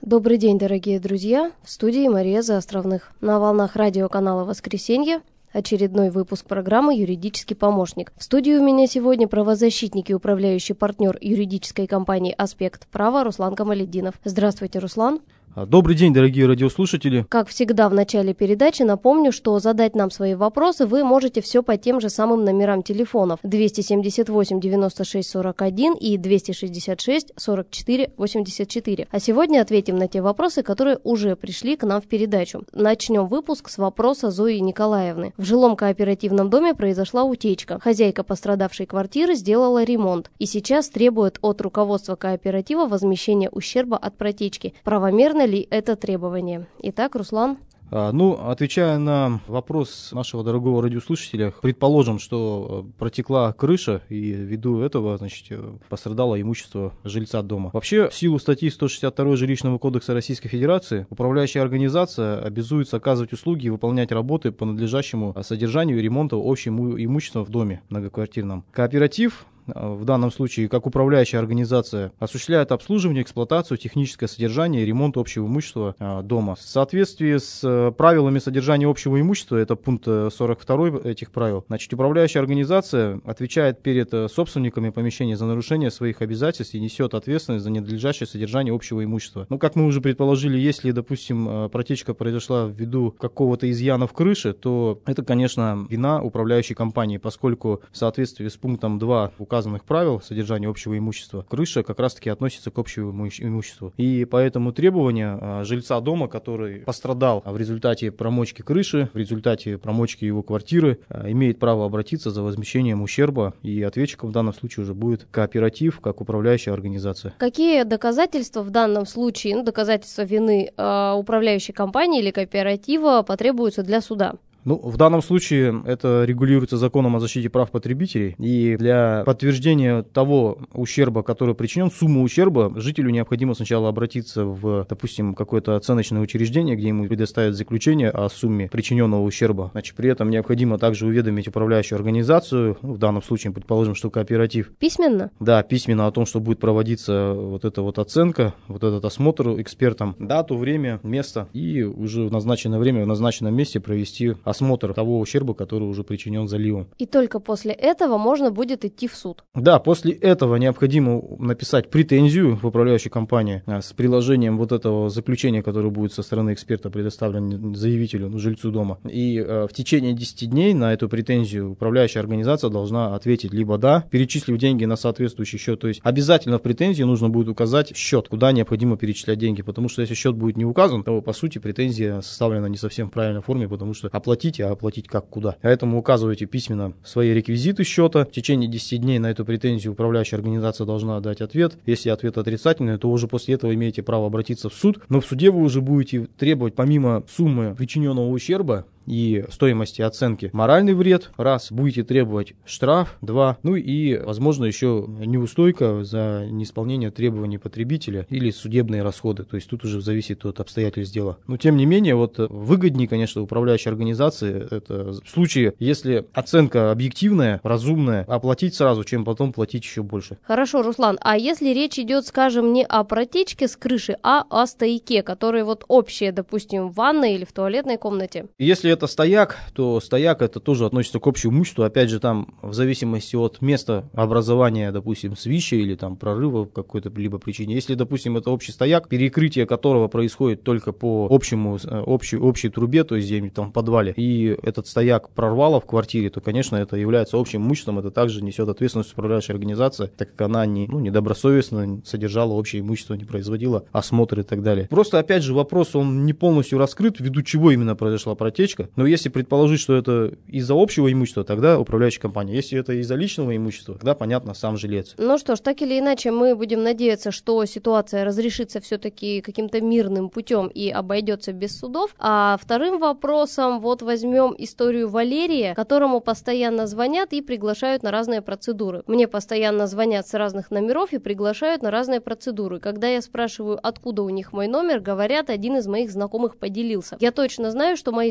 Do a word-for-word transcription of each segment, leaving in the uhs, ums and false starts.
Добрый день, дорогие друзья! В студии Мария Заостровных. На волнах радиоканала «Воскресенье» очередной выпуск программы «Юридический помощник». В студии у меня сегодня правозащитник и управляющий партнер юридической компании «Аспект права» Руслан Камалетдинов. Здравствуйте, Руслан. Добрый день, дорогие радиослушатели. Как всегда в начале передачи напомню, что задать нам свои вопросы вы можете все по тем же самым номерам телефонов двести семьдесят восемь девяносто шесть сорок один и двести шестьдесят шесть сорок четыре восемьдесят четыре. А сегодня ответим на те вопросы, которые уже пришли к нам в передачу. Начнем выпуск с вопроса Зои Николаевны. В жилом кооперативном доме произошла утечка. Хозяйка пострадавшей квартиры сделала ремонт и сейчас требует от руководства кооператива возмещения ущерба от протечки. Правомерно ли это требование? Итак, Руслан. Ну, отвечая на вопрос нашего дорогого радиослушателя, предположим, что протекла крыша, и ввиду этого, значит, пострадало имущество жильца дома. Вообще, в силу статьи сто шестьдесят два Жилищного кодекса Российской Федерации, управляющая организация обязуется оказывать услуги и выполнять работы по надлежащему содержанию и ремонту общего имущества в доме многоквартирном. Кооператив, в данном случае, как управляющая организация, осуществляет обслуживание, эксплуатацию, техническое содержание и ремонт общего имущества а, дома. В соответствии с а, правилами содержания общего имущества, это пункт сорок два этих правил, значит, управляющая организация отвечает перед а, собственниками помещения за нарушение своих обязательств и несет ответственность за ненадлежащее содержание общего имущества. Ну, как мы уже предположили, если, допустим, а, протечка произошла ввиду какого-то изъяна в крыше, то это, конечно, вина управляющей компании, поскольку в соответствии с пунктом два указанных правил содержания общего имущества, крыша как раз-таки относится к общему имуществу. И поэтому требования а, жильца дома, который пострадал в результате промочки крыши, в результате промочки его квартиры, а, имеет право обратиться за возмещением ущерба, и ответчиком в данном случае уже будет кооператив, как управляющая организация. Какие доказательства в данном случае, ну, доказательства вины э, управляющей компании или кооператива потребуются для суда? Ну, в данном случае это регулируется законом о защите прав потребителей, и для подтверждения того ущерба, который причинен, суммы ущерба, жителю необходимо сначала обратиться в, допустим, какое-то оценочное учреждение, где ему предоставят заключение о сумме причиненного ущерба. Значит, при этом необходимо также уведомить управляющую организацию, ну, в данном случае, предположим, что кооператив. Письменно? Да, письменно о том, что будет проводиться вот эта вот оценка, вот этот осмотр экспертом, дату, время, место, и уже в назначенное время, в назначенном месте провести осмотр того ущерба, который уже причинен заливом. И только после этого можно будет идти в суд? Да, после этого необходимо написать претензию в управляющей компании с приложением вот этого заключения, которое будет со стороны эксперта предоставлено заявителю, ну, жильцу дома. И э, в течение десяти дней на эту претензию управляющая организация должна ответить либо да, перечислив деньги на соответствующий счет. То есть обязательно в претензии нужно будет указать счет, куда необходимо перечислять деньги, потому что если счет будет не указан, то по сути претензия составлена не совсем в правильной форме, потому что оплатить а оплатить как, куда. Поэтому указывайте письменно свои реквизиты счета. В течение десяти дней на эту претензию управляющая организация должна дать ответ. Если ответ отрицательный, то уже после этого имеете право обратиться в суд. Но в суде вы уже будете требовать, помимо суммы причиненного ущерба и стоимости оценки, моральный вред, раз, будете требовать штраф, два, ну и, возможно, еще неустойка за неисполнение требований потребителя или судебные расходы, то есть тут уже зависит от обстоятельств дела. Но, тем не менее, вот выгоднее, конечно, управляющей организации, это в случае, если оценка объективная, разумная, оплатить сразу, чем потом платить еще больше. Хорошо, Руслан, а если речь идет, скажем, не о протечке с крыши, а о стояке, который вот общие, допустим, в ванной или в туалетной комнате? Если это стояк, то стояк это тоже относится к общему имуществу. Опять же, там в зависимости от места образования, допустим, свища или там прорыва по какой-то либо причине. Если, допустим, это общий стояк, перекрытие которого происходит только по общему, общей, общей трубе, то есть где-нибудь там в подвале, и этот стояк прорвало в квартире, то, конечно, это является общим имуществом, это также несет ответственность управляющая организация, так как она не, ну, недобросовестно содержала общее имущество, не производила осмотр и так далее. Просто, опять же, вопрос, он не полностью раскрыт, ввиду чего именно произошла протечка. Но если предположить, что это из-за общего имущества, тогда управляющая компания. Если это из-за личного имущества, тогда, понятно, сам жилец. Ну что ж, так или иначе, мы будем надеяться, что ситуация разрешится все-таки каким-то мирным путем и обойдется без судов. А вторым вопросом, вот возьмем историю Валерия, которому постоянно звонят и приглашают на разные процедуры. Мне постоянно звонят с разных номеров и приглашают на разные процедуры. Когда я спрашиваю, откуда у них мой номер, говорят, один из моих знакомых поделился. Я точно знаю, что мои знакомые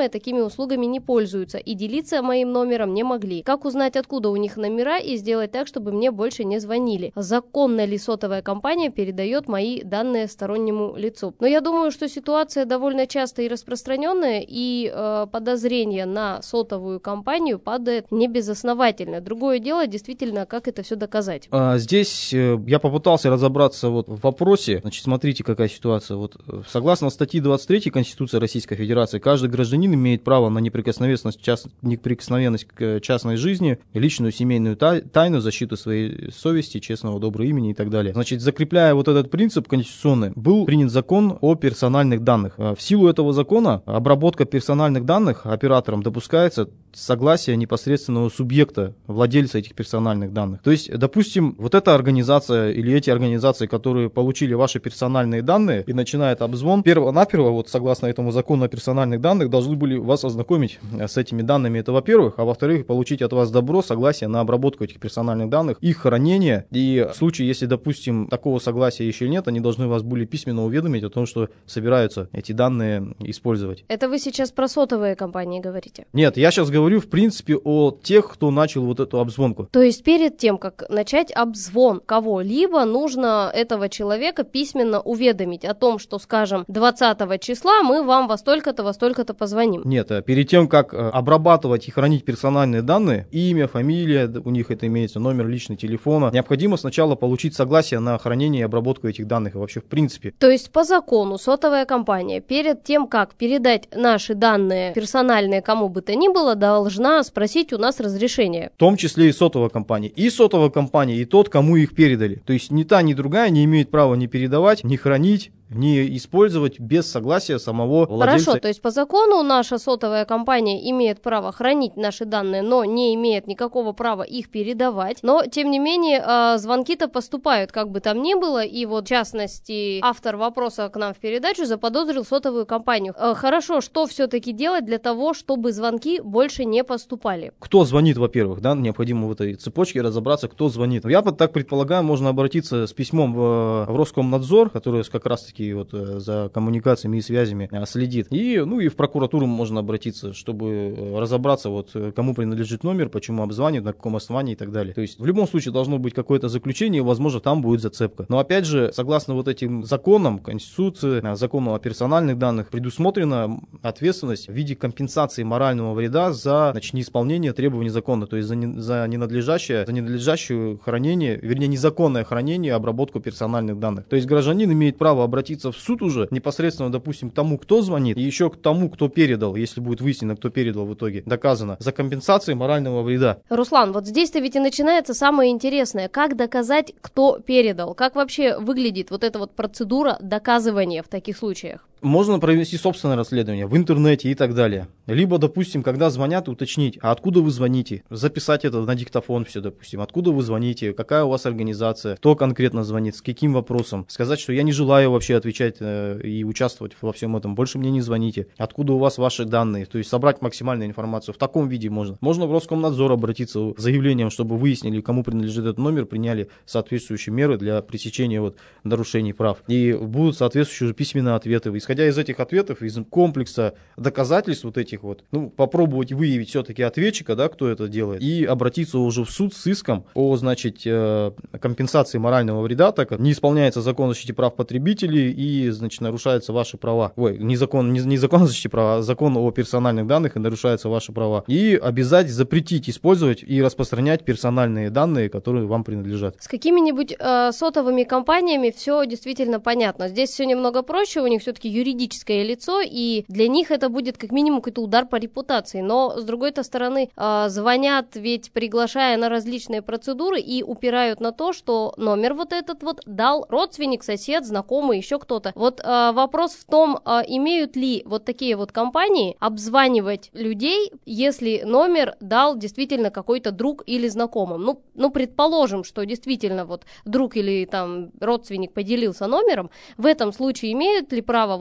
знакомые такими услугами не пользуются и делиться моим номером не могли. Как узнать, откуда у них номера и сделать так, чтобы мне больше не звонили? Законно ли сотовая компания передает мои данные стороннему лицу? Но я думаю, что ситуация довольно часто и распространенная, и э, подозрение на сотовую компанию падает не безосновательно. Другое дело, действительно, как это все доказать. А, здесь э, я попытался разобраться вот в вопросе. Значит, смотрите, какая ситуация. Вот, согласно статье двадцать третьей Конституции Российской Федерации, каждый гражданин имеет право на неприкосновенность, част, неприкосновенность к частной жизни, личную семейную тайну, защиту своей совести, честного, доброго имени и так далее. Значит, закрепляя вот этот принцип конституционный, был принят закон о персональных данных. В силу этого закона обработка персональных данных оператором допускается согласие непосредственного субъекта, владельца этих персональных данных. То есть, допустим, вот эта организация или эти организации, которые получили ваши персональные данные и начинает обзвон, перво-наперво, вот согласно этому закону о персональных данных, должны были вас ознакомить с этими данными, это во-первых, а во-вторых, получить от вас добро, согласие на обработку этих персональных данных, их хранение, и в случае, если, допустим, такого согласия еще нет, они должны вас были письменно уведомить о том, что собираются эти данные использовать. Это вы сейчас про сотовые компании говорите? Нет, я сейчас говорю, в принципе, о тех, кто начал вот эту обзвонку. То есть перед тем, как начать обзвон кого-либо, нужно этого человека письменно уведомить о том, что, скажем, двадцатого числа мы вам во столько-то, во столько-то позвоним. Нет, перед тем, как обрабатывать и хранить персональные данные, имя, фамилия, у них это имеется, номер личного телефона, необходимо сначала получить согласие на хранение и обработку этих данных и вообще в принципе. То есть по закону сотовая компания перед тем, как передать наши данные персональные кому бы то ни было, должна спросить у нас разрешение. В том числе и сотовая компания. И сотовая компания, и тот, кому их передали. То есть ни та, ни другая не имеет права ни передавать, ни хранить, не использовать без согласия самого владельца. Хорошо, то есть по закону наша сотовая компания имеет право хранить наши данные, но не имеет никакого права их передавать. Но, тем не менее, звонки-то поступают, как бы там ни было, и вот, в частности, автор вопроса к нам в передачу заподозрил сотовую компанию. Хорошо, что все-таки делать для того, чтобы звонки больше не поступали? Кто звонит, во-первых, да, необходимо в этой цепочке разобраться, кто звонит. Я так предполагаю, можно обратиться с письмом в, в Роскомнадзор, который как раз-таки и вот за коммуникациями и связями следит. И, ну, и в прокуратуру можно обратиться, чтобы разобраться, вот, кому принадлежит номер, почему обзванивают, на каком основании и так далее. То есть в любом случае должно быть какое-то заключение, возможно, там будет зацепка. Но опять же, согласно вот этим законам, Конституции, закону о персональных данных, предусмотрена ответственность в виде компенсации морального вреда за, значит, неисполнение требований закона, то есть за, не, за ненадлежащее, за ненадлежащее хранение, вернее, незаконное хранение и обработку персональных данных. То есть гражданин имеет право обратиться в суд уже непосредственно, допустим, к тому, кто звонит, и еще к тому, кто передал, если будет выяснено, кто передал в итоге, доказано, за компенсацией морального вреда. Руслан, вот здесь-то ведь и начинается самое интересное. Как доказать, кто передал? Как вообще выглядит вот эта вот процедура доказывания в таких случаях? Можно провести собственное расследование в интернете и так далее. Либо, допустим, когда звонят, уточнить, а откуда вы звоните? Записать это на диктофон все, допустим. Откуда вы звоните? Какая у вас организация? Кто конкретно звонит? С каким вопросом? Сказать, что я не желаю вообще отвечать э, и участвовать во всем этом. Больше мне не звоните. Откуда у вас ваши данные? То есть собрать максимальную информацию. В таком виде можно. Можно в Роскомнадзор обратиться с заявлением, чтобы выяснили, кому принадлежит этот номер, приняли соответствующие меры для пресечения вот, нарушений прав. И будут соответствующие письменные ответы. Исходя из этих ответов, из комплекса доказательств вот этих вот, ну, попробовать выявить все-таки ответчика, да, кто это делает, и обратиться уже в суд с иском о, значит, компенсации морального вреда, так как не исполняется закон о защите прав потребителей и, значит, нарушаются ваши права. Ой, не закон, не, не закон о защите прав, а закон о персональных данных, и нарушаются ваши права. И обязать запретить использовать и распространять персональные данные, которые вам принадлежат. С какими-нибудь э, сотовыми компаниями все действительно понятно. Здесь все немного проще, у них все-таки юридическое лицо, и для них это будет как минимум какой-то удар по репутации. Но, с другой-то стороны, э, звонят ведь, приглашая на различные процедуры, и упирают на то, что номер вот этот вот дал родственник, сосед, знакомый, еще кто-то. Вот э, вопрос в том, э, имеют ли вот такие вот компании обзванивать людей, если номер дал действительно какой-то друг или знакомый. Ну, ну, предположим, что действительно вот друг или там родственник поделился номером, в этом случае имеют ли право вот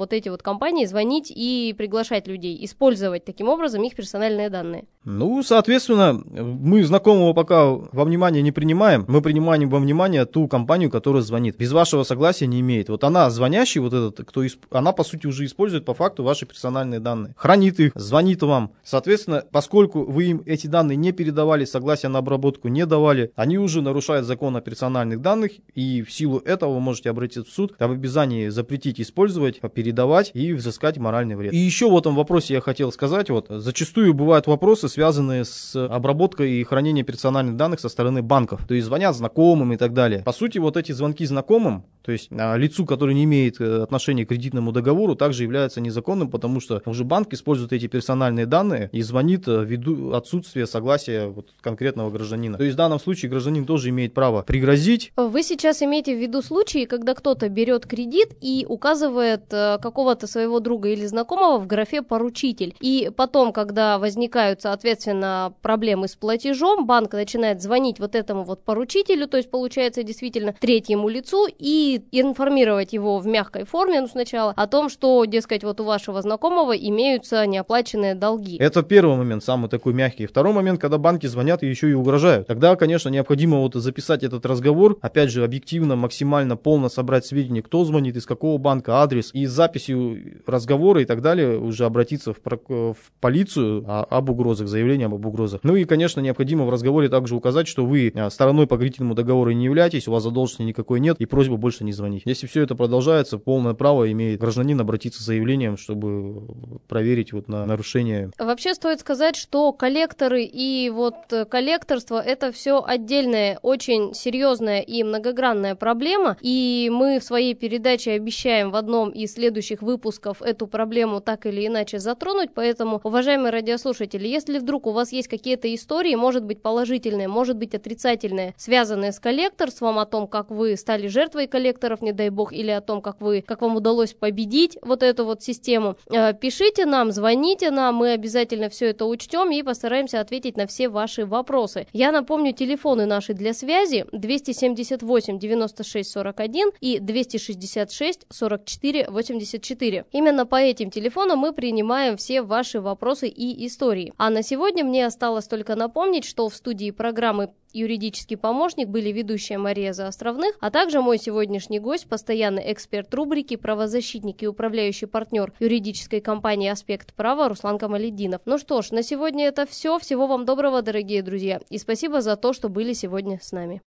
вот эти вот компании звонить и приглашать людей, использовать таким образом их персональные данные? Ну, соответственно, мы знакомого пока во внимание не принимаем, мы принимаем во внимание ту компанию, которая звонит. Без вашего согласия не имеет. Вот она, звонящий, вот этот, кто, исп... она, по сути, уже использует по факту ваши персональные данные. Хранит их, звонит вам. Соответственно, поскольку вы им эти данные не передавали, согласия на обработку не давали, они уже нарушают закон о персональных данных, и в силу этого вы можете обратиться в суд об обязании запретить использовать, передавать и взыскать моральный вред. И еще в этом вопросе я хотел сказать, вот, зачастую бывают вопросы, связанные с обработкой и хранением персональных данных со стороны банков. То есть звонят знакомым и так далее. По сути, вот эти звонки знакомым, то есть лицу, который не имеет отношения к кредитному договору, также являются незаконным, потому что уже банк использует эти персональные данные и звонит ввиду отсутствия согласия вот конкретного гражданина. То есть в данном случае гражданин тоже имеет право пригрозить. Вы сейчас имеете в виду случаи, когда кто-то берет кредит и указывает какого-то своего друга или знакомого в графе «поручитель». И потом, когда возникают, соответственно, проблемы с платежом, банк начинает звонить вот этому вот поручителю, то есть получается действительно третьему лицу, и информировать его в мягкой форме, ну сначала, о том, что, дескать, вот у вашего знакомого имеются неоплаченные долги. Это первый момент, самый такой мягкий. Второй момент, когда банки звонят и еще и угрожают. Тогда, конечно, необходимо вот записать этот разговор, опять же, объективно, максимально полно собрать сведения, кто звонит, из какого банка, адрес, и с записью разговора и так далее уже обратиться в, в полицию об угрозах, заявлением об угрозах. Ну и, конечно, необходимо в разговоре также указать, что вы стороной по кредитному договору не являетесь, у вас задолженности никакой нет, и просьба больше не звонить. Если все это продолжается, полное право имеет гражданин обратиться с заявлением, чтобы проверить вот на нарушение. Вообще стоит сказать, что коллекторы и вот коллекторство — это все отдельная, очень серьезная и многогранная проблема, и мы в своей передаче обещаем в одном из следующих выпусков эту проблему так или иначе затронуть, поэтому, уважаемые радиослушатели, если вдруг у вас есть какие-то истории, может быть положительные, может быть отрицательные, связанные с коллекторством, о том, как вы стали жертвой коллекторов, не дай бог, или о том, как вы, как вам удалось победить вот эту вот систему, пишите нам, звоните нам, мы обязательно все это учтем и постараемся ответить на все ваши вопросы. Я напомню, телефоны наши для связи двести семьдесят восемь девяносто шесть сорок один и двести шестьдесят шесть сорок четыре восемьдесят четыре. Именно по этим телефонам мы принимаем все ваши вопросы и истории. А на сегодня мне осталось только напомнить, что в студии программы «Юридический помощник» были ведущая Мария Заостровных, а также мой сегодняшний гость, постоянный эксперт рубрики, правозащитник и управляющий партнер юридической компании «Аспект права» Руслан Камалетдинов. Ну что ж, на сегодня это все. Всего вам доброго, дорогие друзья, и спасибо за то, что были сегодня с нами.